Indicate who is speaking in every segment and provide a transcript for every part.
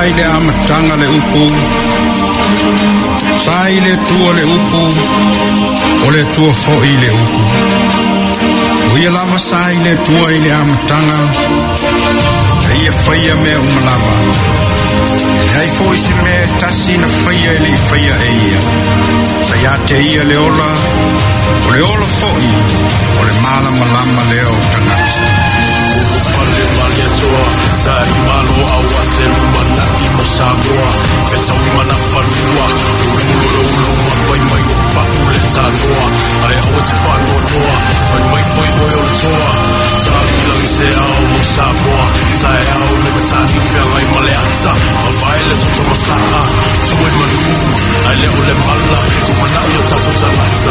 Speaker 1: sai le amatanga le upu, sai le tua le upu, o le tua foi le upu. Uia lava sai le tua i le amatanga, e ia whaia mea umalava. Hei foi se me tasi na whaia e le whaia e ia. Sai a te ia le ola, o le ola foi, o le malama lama leo tangata.
Speaker 2: Pale malia toa, sai malo awa se lumanaki mo samoa, fetau I mana whanua, ulu mawhai mai o paku le tānoa, ai awa te whanua noa, whai mai whai hoi o le toa, tāi langi se ao mo samoa, tai ao le matani whiangai male ata, ma vai le toto masaa, tue manu, ai leo le mala, kumanai o tato tangata,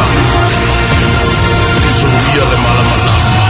Speaker 2: sumia le mala.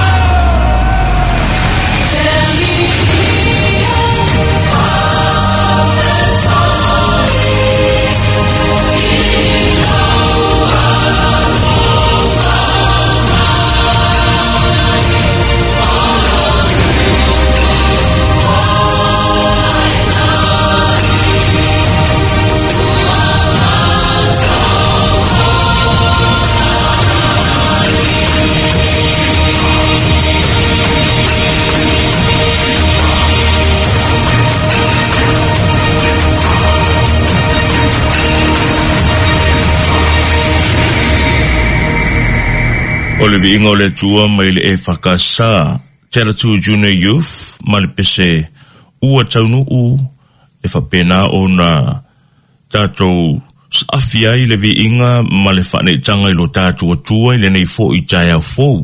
Speaker 3: O le viinga o le tua mai le e whakasa, Tera Tu Junior Youth, ma le pese ua taunu u, e whapena o na tātou awhia I le viinga ma le whanetanga I lo tātou atua I le nei fo I tai au fo.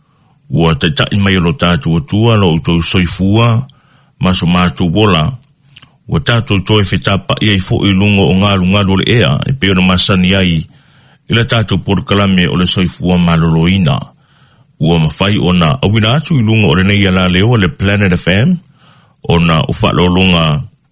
Speaker 3: Ua tai mai lo tātou atua lo utou soifua, maso mātou wola. Ua tātou toi whetapa I fo I lungo o ngālu le ea, e peo na masani ai, Ila tātou porkalame o le soifua maloloina. Ua mawhai o na awina atu I lunga o le nei ala leo le Planet FM, o na ufalolonga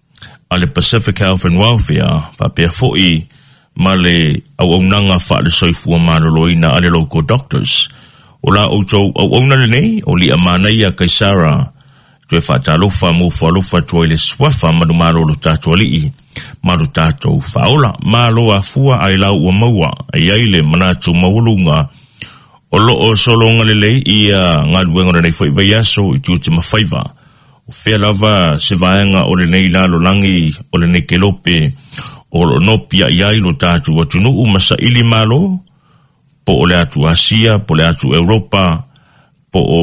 Speaker 3: a le Pacific Health and Welfare, whapea foi ma le au-aunanga wha le soifua maloloina a le local doctors. O la outou au-auna le nei, o li amanai a Kaisara, tue whatalofa mo whalofa tue le swafa manumaro lo tātou alii. Malu tātou whaola, malo a fua ai lau ua maua, ai aile manatu maulunga, o loo solonga lelei ia ngā luenga nei whai vai aso I tūte mawhaiva, o whea lava se vaenga o le nei lalo langi, o le nei kelope, o lo nopia I ailo tātou atunu umasa ili malo, po o le atu Asia, po le atu Europa, po o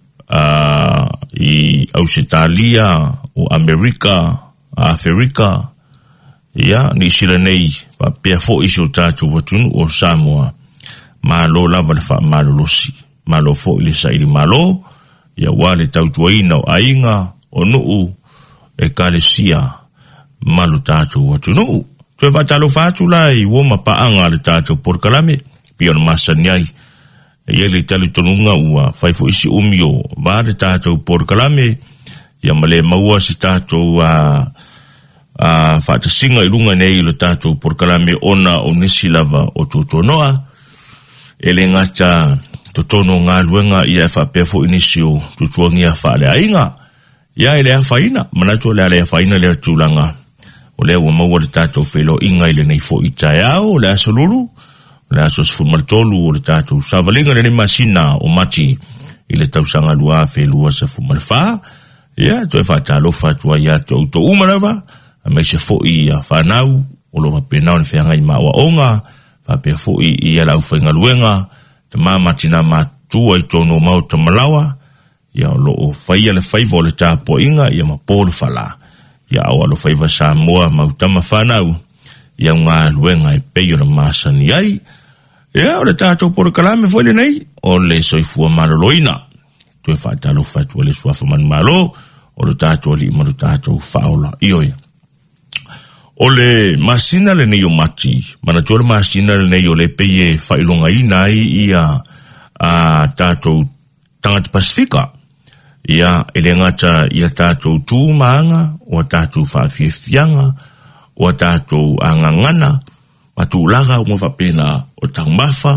Speaker 3: I Ausitalia, o Amerika, Afrika, Ia, ni sila nei, pa pia fo iso tātou watunu o Samoa, malo lava le wha malo losi, malo fo ili sairi malo, ia wale tautuaina o ainga, o nuu, e kalesia, malo tātou watunu. Tue whatalo whātu lai, woma paanga le tātou porkalame, pia na masaniai, e ele tali tonunga ua, whai fo isi umio, vale tātou porkalame, ia male maua si tātou fata singa I lunga nei lo tātou porkalame ona o nisi lava o tūtonoa ele ngata totono ngā luenga ia whapefo inisio tutuangia whaale ainga ia ele a whaina manatu le a whaina le tūlanga o lea ua maua le tātou whelo inga ile nei fo I tai au le aso lulu le aso sfumartolu o le tātou savalinga le masina o mati ile tausanga lua whelua sa fumarwha ia toi whatalo whatua ia to umarava mai se foi a whanau, o lo wapenau ni whianga I maua onga, whapea foi I ala uwhainga luenga, te māmatina mātua I tono mau ta malawa, ia o lo o whaia le whaiva o le tāpo inga, ia ma pōlu whala, ia au alo whaiva Samoa mau tama whanau, ia ngā luenga I peio na māsani ai, ia o le tātou poro kalame fwele nei, o le soifua maloloina, tue whaatalo whatua le suafa manu malo, o le tātou li manu tātou whaola, ioi. O le masina le nei o mati, mana tōre masina le nei o le peye whailonga inai ia a tātou tangata Pasifika. Ia ele ngata ia tātou tūmaanga, o tātou whawhiawhianga, o tātou angangana, watu laga o mwapena o tangmafa,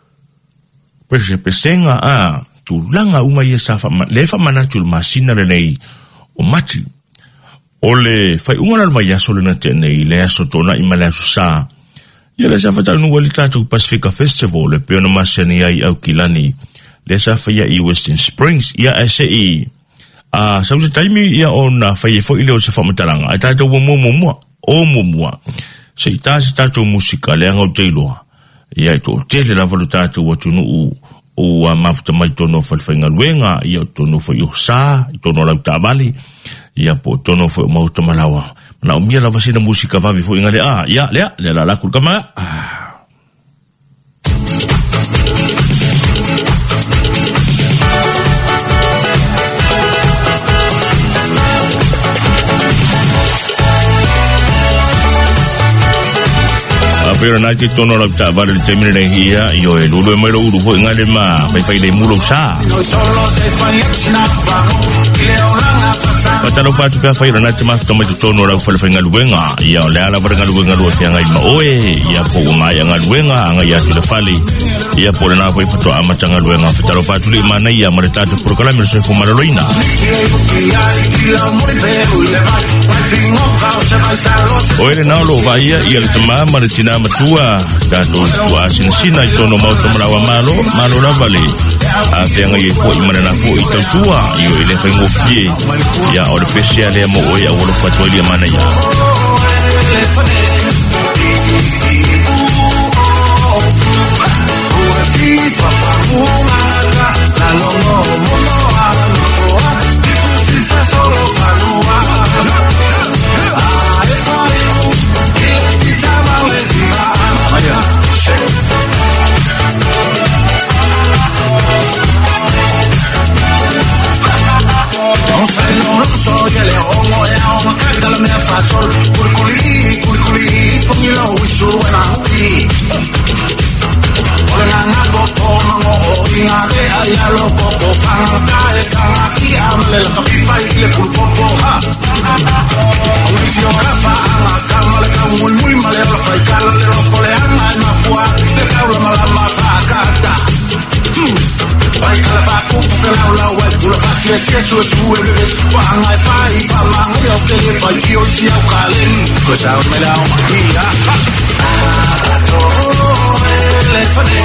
Speaker 3: pesenga tu langa uma ia safa, lefa manatu le masina le nei o mati. Ole fai unga vai aso lena tene le aso tona I male aso sa. Ia le sa fata nunga le tātou Pacifica Festival le peona masani ai au kilani. Le sa fai I Western Springs ia ase I. Sa usa taimi ia o na fai fo I leo se whamataranga. Ai tātou wa mua. O mua. Se I tātou musika le anga o teiloa. Ia to tele la valu tātou wa tunu o mafuta mai tono falfainga luenga ia tono fo yo sa tono la tabali ia po tono fo mauta malawa na umia la vasina musika vavi fo ingale ia le la kulkama pero na ti tono la ta vale termine de hia yo el ulo mai lo ulo ho ngale ma fai le mulo sa patalo patu pa fai na ti ma tomo tono la fai ngal wenga ya le ala ber ngal wenga lo tia ngai ma oe ya po ma ya ngal wenga ngai ya ti le fali ya po na fai foto ama ngal wenga patalo patu le mana ya ma ta por kala me se fu maroloina oe na lo va ya el tema martina tua dato tua sina tono mau tomrawa malo la vale a tenga ye fo imana na fo ita tua yo ile fa ngofie ya o special ya mo ya o lo fatoli mana ya
Speaker 2: Eso es su bebés, van a fai, van a yo te le fai, yo si au calen, cosa me la magia. Le fane,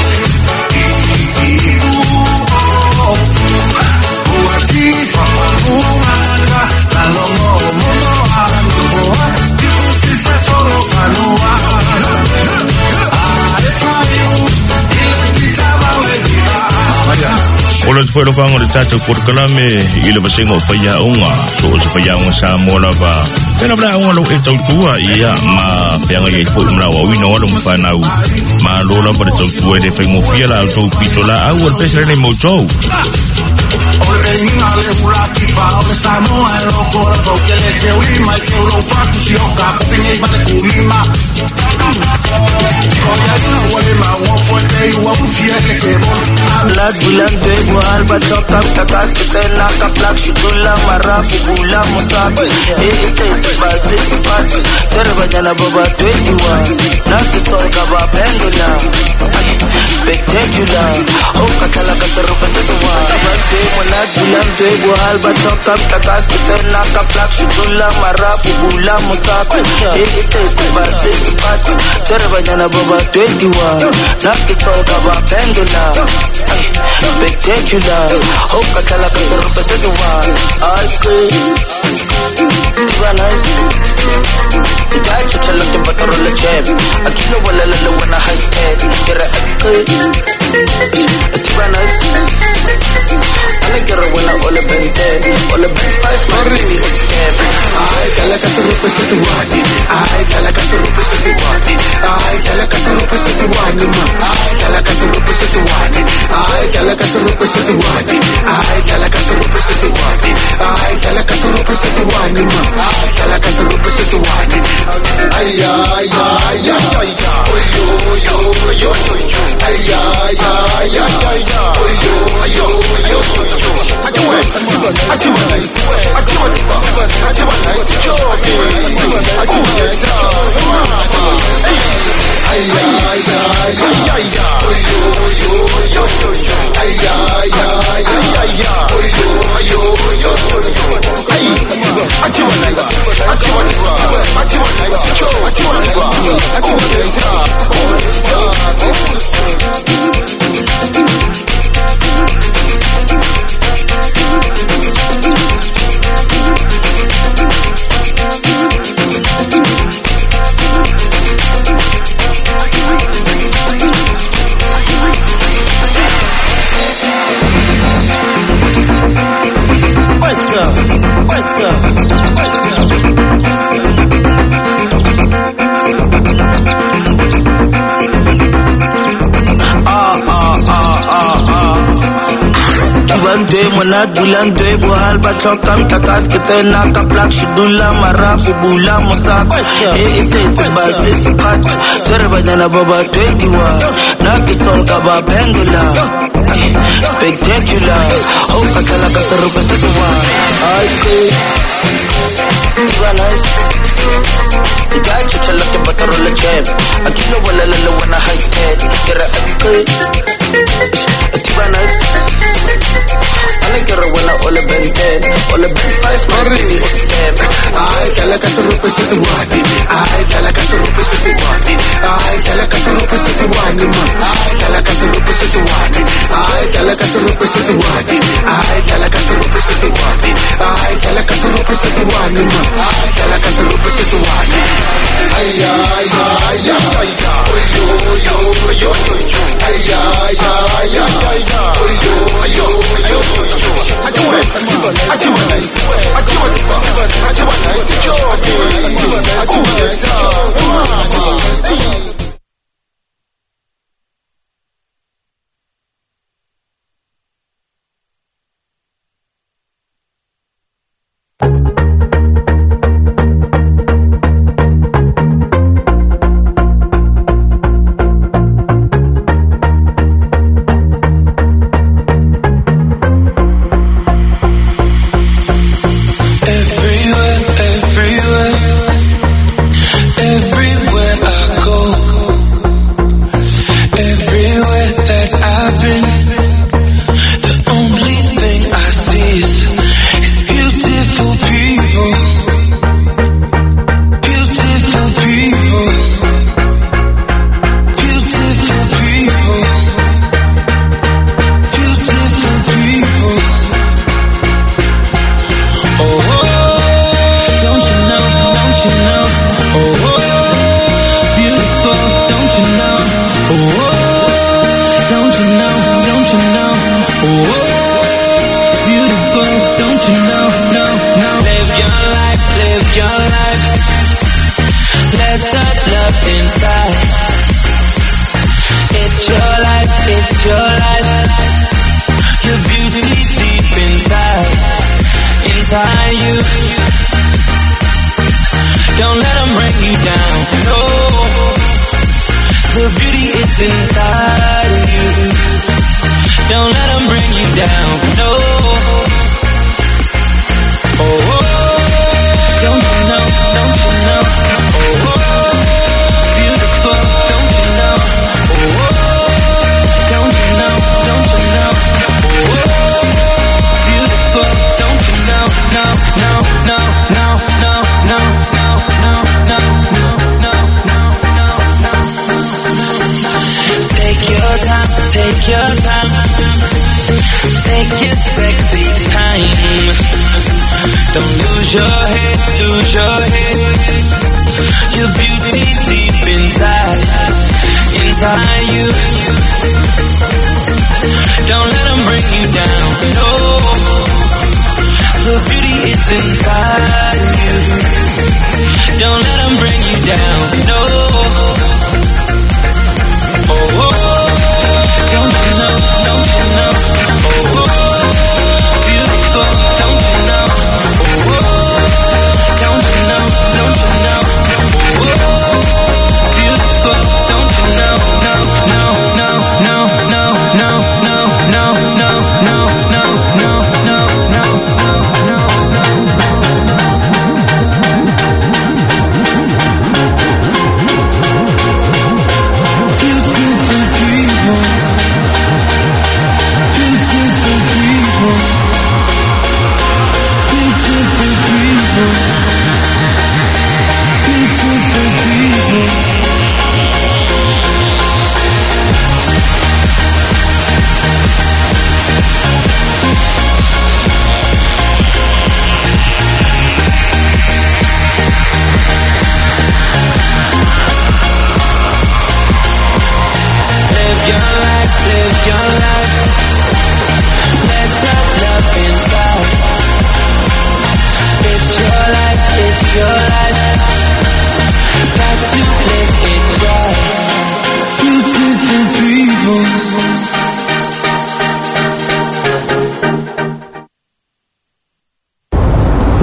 Speaker 3: Ola foi lo fango de tato por kalame ile basengo faya unga so se faya unga sa mola ba tena bra unga lo eto tua ia ma peanga ye fo mla wa wino lo mfana u ma lo la por eto tua de fengo fiela auto pitola au el pesre ne mocho
Speaker 2: ole ninga le ulati fa ole samoa lo por lo que le que ui mai que lo fa tu si o ka pinga ba de kulima
Speaker 4: Lat bulan bego alba tokam takas ketena kaplak shudula marafu bula musabi ite basi sipati terbanyana baba 21 nakisoka ba pendula spectacular oh kakala kasaro kaswa tabante lat bulan bego alba tokam takas ketena kaplak shudula marafu bula musabi ite basi sipati terbanyana baba 21 nakisoka ba pendula spectacular oh kakala kasaro kaswa nice Gacho chalo te patoro le chep Aquí lo wala la wana high head Kira Atiba nice Ana kira wana ole bente Ole bente 5 Marri Ay kala kasaro pesese wadi Ay kala kasaro pesese wadi Ay kala kasaro pesese wadi Ay kala kasaro pesese wadi Ay kala kasaro pesese wadi Ay kala kasaro pesese wadi Ay kala kasaro pesese wadi Ay kala kasaro pesese wadi Ay ay ay ay Oy yo yo yo yo Ay ay ay ay Oy yo yo yo yo bona dulang dwe bohal ba tlhokang takas ke tsena ka plak shidula marabu bula mosaka itete ba se sipat tsere banyana ba ba 21 na ke sol ka ba pendula spectacular oh kakala ka serupe se wa ai nice the guy to tell us about the roller jam I kill a walla la wanna high head get a nice I like her when I all a bent all a bent 5 months I tell her to rupe se what I tell her to rupe se what I tell her to rupe se what I tell her to rupe se what I tell her to rupe se what I tell her to rupe se what I tell her to rupe se what I tell her to rupe se what ay ay ay ay yo yo yo ay ay ay ay yo yo yo I do it I do it I do it I do it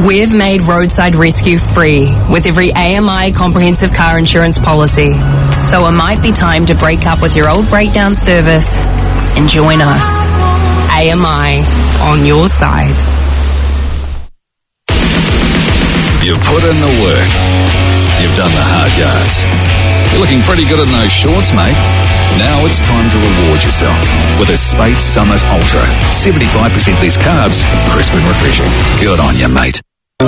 Speaker 5: We've made roadside rescue free with every AMI comprehensive car insurance policy. So it might be time to break up with your old breakdown service and join us. AMI, on your side.
Speaker 6: You've put in the work. You've done the hard yards. You're looking pretty good in those shorts, mate. Now it's time to reward yourself with a Spate Summit Ultra. 75% less carbs, crisp and refreshing. Good on you, mate.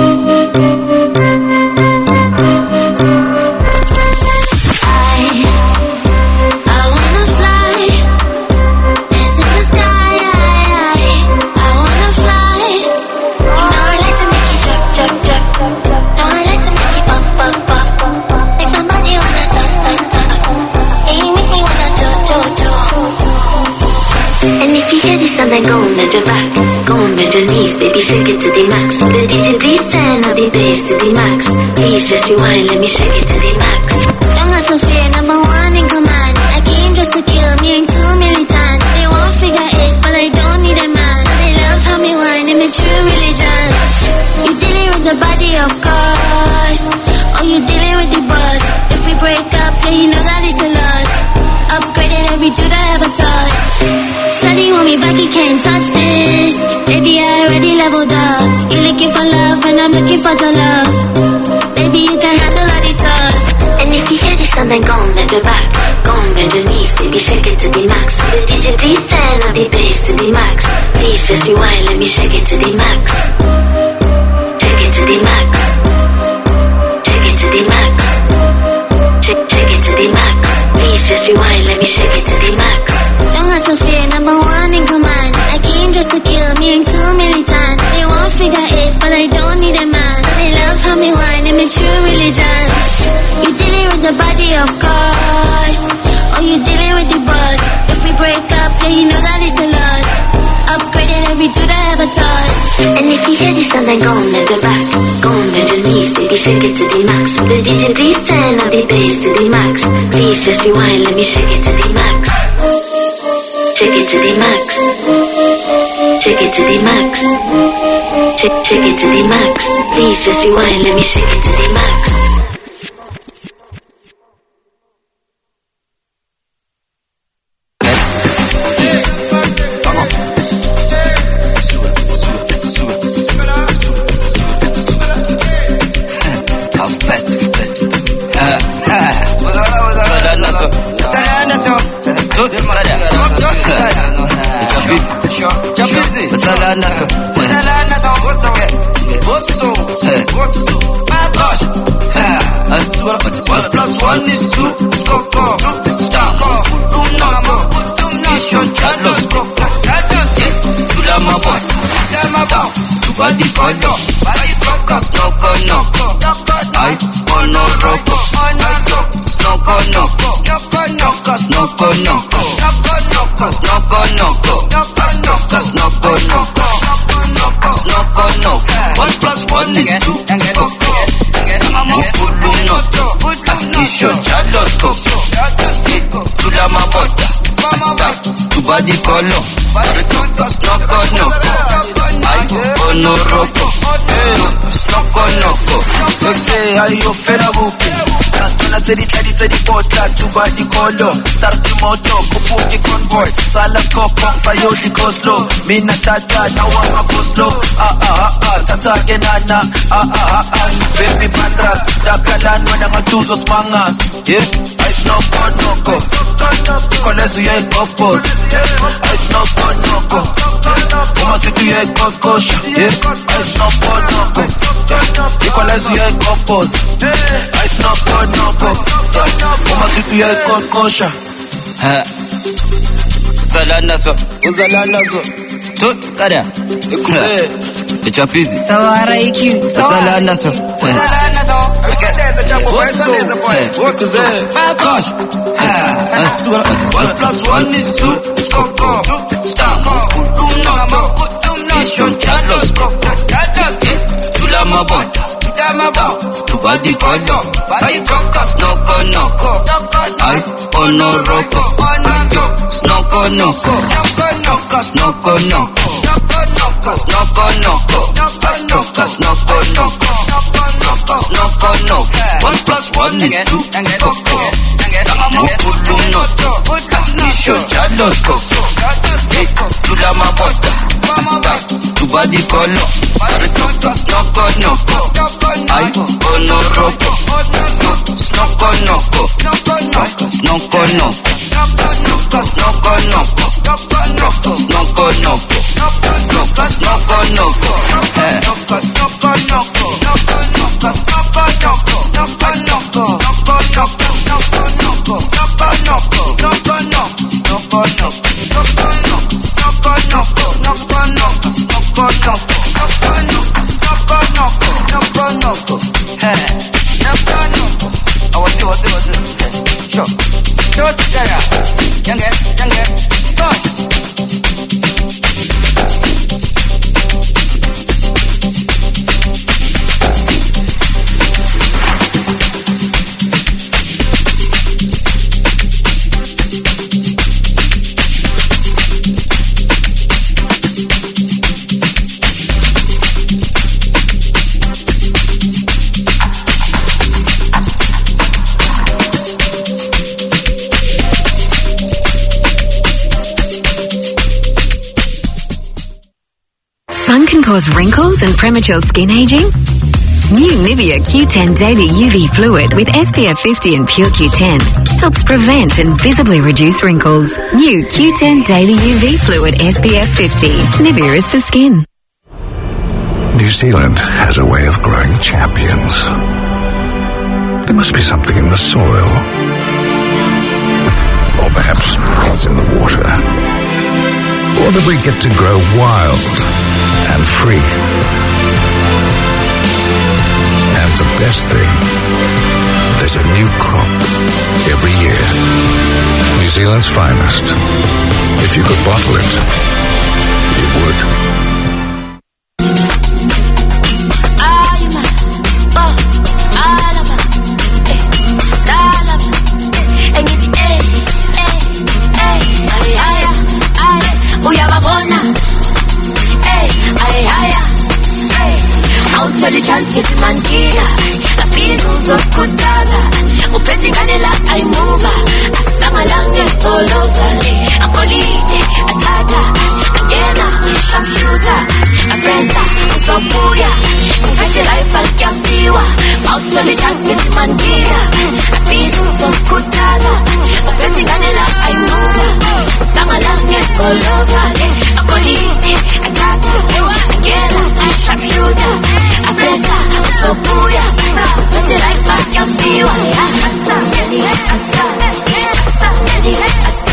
Speaker 7: And then go and bend your back, go and bend your knees, baby shake it to the max. The DJ please turn up the bass to the max. Please just rewind, let me shake it to the max. Don't have to fear, number one in command. I came just to kill me, ain't too militant. They won't figure it, but I don't need a man. They love how me whine, I'm a true religion. You dealing with the body, of course, or you dealing with the boss. If we break up, then you know that it's a loss. Upgraded every dude I ever touched. Steady want me back, you can't touch this. Baby, I already leveled up. You're looking for love and I'm looking for your love. Baby, you can handle all these sauce. And if you hear this sound, then go and bend your back, go and bend your knees, baby shake it to the max. The DJ please turn up the bass to the max. Please just rewind, let me shake it to the max. Shake it to the max. Shake it to the max. Shake it to the max. Please just rewind, let me shake it to the max. Don't have to fear, number one in command. I came just to kill me, ain't too militant. They won't figure it, but I don't need a man. They love how me whine, I'm a true religion. You dealing with the body, of course, or you dealing with the boss. If we break up, then you know that it's a loss. Upgraded every dude I ever touched. And if you hear this sound, then go and bend your back, go and bend your knees, baby shake it to the max. The DJ please turn up the bass to the max. Please just rewind, let me shake it to the max. Shake it to the max. Shake it to the max. Shake it to the max. Please just rewind, let me shake it to the max.
Speaker 8: Body color, start the motor, kupuki convoy, sala kokong sayo di go slow, mina tata na wanga go slow, tata kenana, baby pandras, dakalan mo nga tuzos mangas, yeah, I snow konoko, kolezu ye kopos, I snow konoko, kumasitu ye kokosha, yeah, I snow konoko, kolezu ye kopos, I snow konoko, kumasitu ye kokosha.
Speaker 9: Uzalana so Tut kada Ikuze Echapizi
Speaker 5: Sawara IQ
Speaker 9: Uzalana so
Speaker 8: There's a jump Ikuze
Speaker 9: Gosh 1+1 is 2 Skoko Stamo Mission Charlos Koko Tulama Bota Tubadi Kodo Ay Kokas Noko Noko Ay Onoroko Snoko Noko Nokas Noko Noko Nokas Noko Noko Nokas Noko
Speaker 8: one is two, koko. Mukulu noto, nisho jalos koko. Tula mabota, tubadi kolo. Snoko noko, ay onoroko. Snoko noko, snoko noko. Snoko noko, snoko noko. Snoko noko, snoko noko.
Speaker 10: Sun can cause wrinkles and premature skin aging? New Nivea Q10 Daily UV Fluid with SPF 50 and Pure Q10 helps prevent and visibly reduce wrinkles. New Q10 Daily UV Fluid SPF 50. Nivea is for skin.
Speaker 11: New Zealand has a way of growing champions. There must be something in the soil. Or perhaps it's in the water. Or that we get to grow wild and free. And the best thing, there's a new crop every year. New Zealand's finest. If you could bottle it, you would.
Speaker 12: Chance get mankila abizo zokhuthaza uphethinganela ayimuva asangalange tolokale akolide athatha angena shamshuta apresa uzobuya uphethe rifle kyafiwa awuthole chance get mankila abizo zokhuthaza uphethinganela ayimuva asangalange tolokale akolide athatha angena shamshuta apresa uzobuya uphethe rifle kyafiwa asa asa asa asa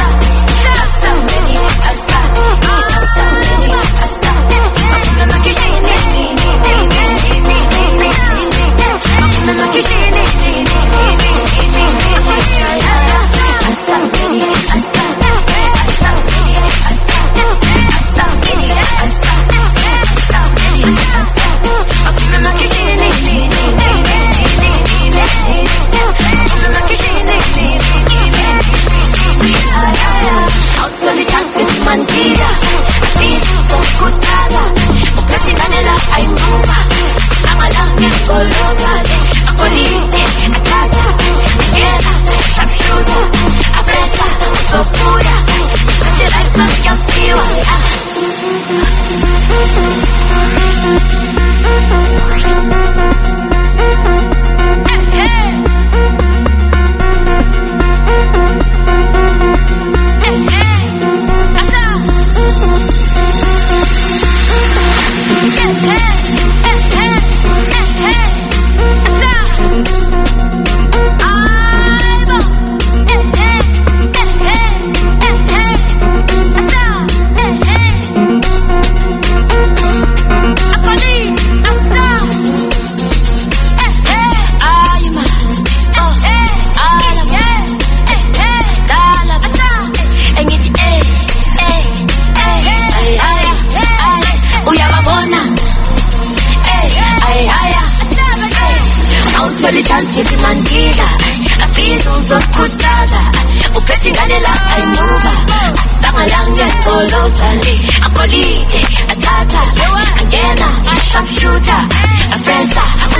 Speaker 13: zokhuthaza uphethe ingane la ayimuva asangalange tolokale akolide athatha angena sharpshooter apresa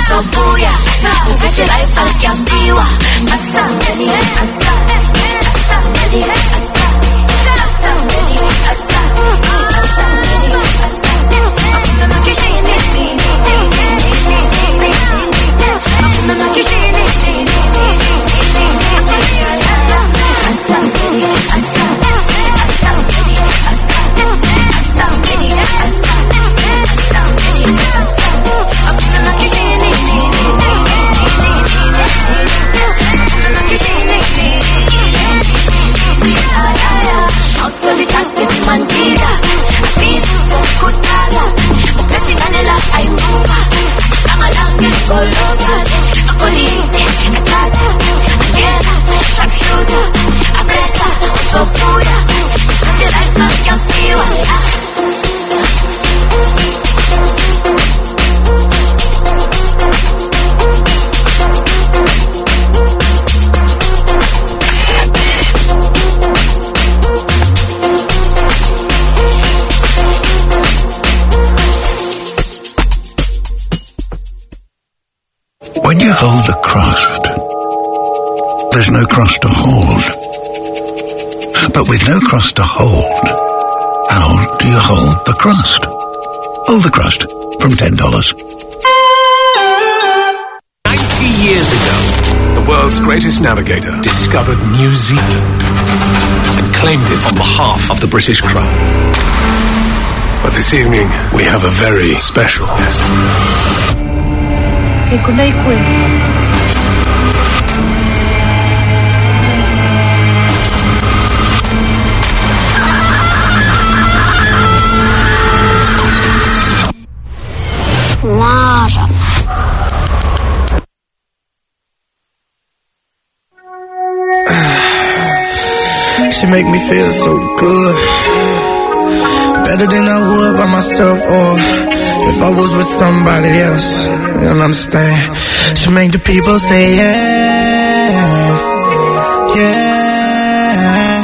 Speaker 13: usobuya uphethe life akyambiwa asa baby asa asa baby asa asa baby asa asa baby asa I'm not kishini I'm not kishini asa baby asa asa baby asa asa baby asa asa baby asa I'm not kishini autoritati di mandira abisu zokutala upeti kanela aimuba samalange kolobale akolite atata angela sharpshooter apresa usobuya upeti life akyambiwa
Speaker 11: When you hold the crust, there's no crust to hold. But with no crust to hold, how do you hold the crust? Hold the crust from $10.
Speaker 14: 90 years ago, the world's greatest navigator discovered New Zealand and claimed it on behalf of the British Crown. But this evening, we have a very special guest.
Speaker 15: She make me feel so good, better than I would by myself, or if I was with somebody else. You don't understand. She make the people say yeah, yeah.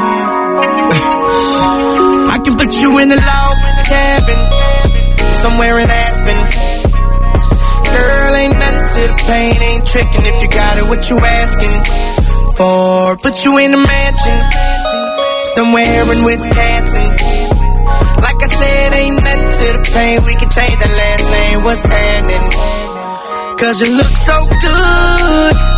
Speaker 15: I can put you in a log cabin somewhere in Aspen. Girl, ain't nothing to the pain, ain't tricking if you got it, what you asking for? Put you in a mansion somewhere in Wisconsin. Like I said, ain't nothing to the pain, we can change the last name, what's happening? Cause you look so good